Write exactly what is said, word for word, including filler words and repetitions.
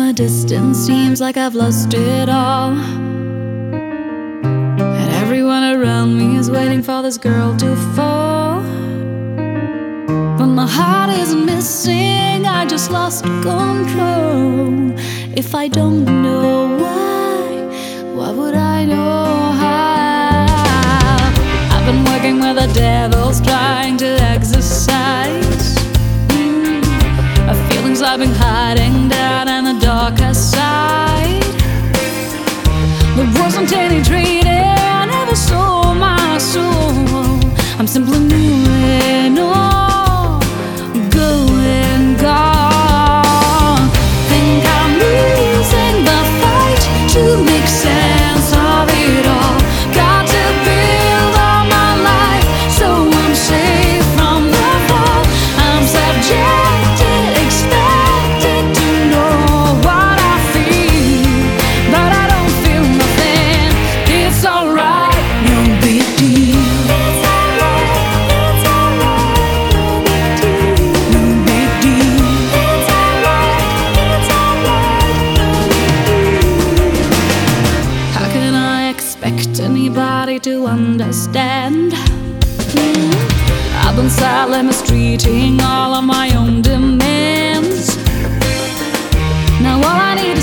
the distance seems like I've lost it all, and everyone around me is waiting for this girl to fall. But my heart is missing, I just lost control. If I don't know why, why would I know how? I've been working with the devils, trying to exercise mm, feelings I've been hiding down in the darker side. There wasn't any trading, I never sold my soul. I'm simply moving on, going gone. Think I'm losing the fight to make sense of it all. Got to build all my life so I'm safe from the fall. I'm subjected, expected to know what I feel, but I don't feel nothing. It's alright, no big deal. It's alright, it's alright, no big deal. No big deal. It's alright, it's alright, no big deal. How can I expect anybody to understand? Mm. I've been silently mistreating all of my own demands. Now all I need